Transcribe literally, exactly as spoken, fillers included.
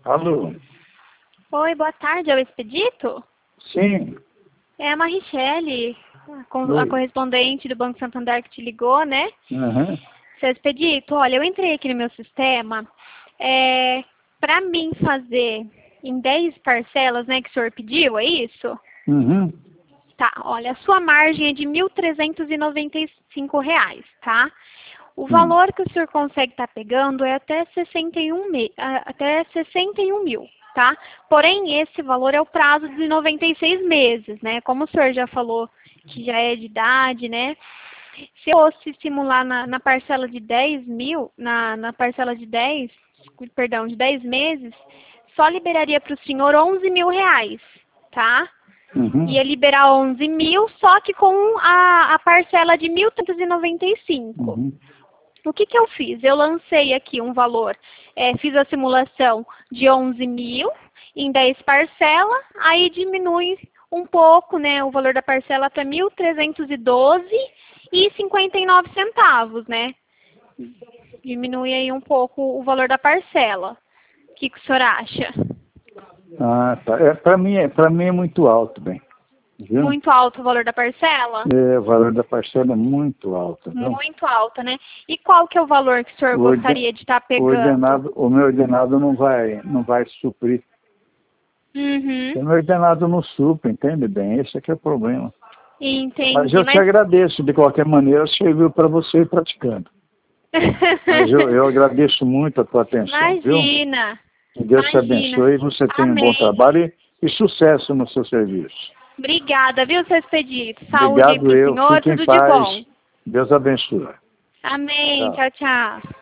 Alô? Oi, boa tarde, é o Expedito? Sim. É a Marichele, a, con- a Oi. correspondente do Banco Santander que te ligou, né? Uhum. Seu Expedito, olha, eu entrei aqui no meu sistema, é, para mim fazer em dez parcelas, né, que o senhor pediu, é isso? Uhum. Tá, olha, a sua margem é de mil trezentos e noventa e cinco reais, tá? O Hum. valor que o senhor consegue estar pegando é até sessenta e um me- ah, até sessenta e um mil, tá? Porém, esse valor é o prazo de noventa e seis meses, né? Como o senhor já falou que já é de idade, né? Se eu fosse simular na, na parcela de dez mil, na, na parcela de dez, perdão, de dez meses, só liberaria para o senhor onze mil reais, tá? Uhum. Ia liberar onze mil, só que com a, a parcela de mil trezentos e noventa e cinco. Uhum. O que que eu fiz? Eu lancei aqui um valor, é, fiz a simulação de onze mil em dez parcelas, aí diminui um pouco, né, o valor da parcela para mil trezentos e doze e cinquenta e nove centavos, né? Diminui aí um pouco o valor da parcela. O que que o senhor acha? Ah, tá. É, para mim, é, para mim é muito alto, bem. Viu? Muito alto o valor da parcela? É, o valor da parcela é muito alto, viu? Muito alta, né? E qual que é o valor que o senhor O orde- gostaria de estar O pegando? ordenado, o meu ordenado não vai, não vai suprir. Uhum. O meu ordenado não supre, entende bem? Esse aqui é o problema. Entendi, Mas eu te mas... agradeço, de qualquer maneira, serviu para você ir praticando. Mas eu, eu agradeço muito a tua atenção, viu? Imagina, Que Deus te imagina. abençoe e você tenha um bom Amém. trabalho e, e sucesso no seu serviço. Obrigada, viu, seu Expedito? Saúde aí Obrigado pro eu. senhor, Fique em tudo de paz. bom. Deus abençoe. Amém, Tchau. tchau, tchau.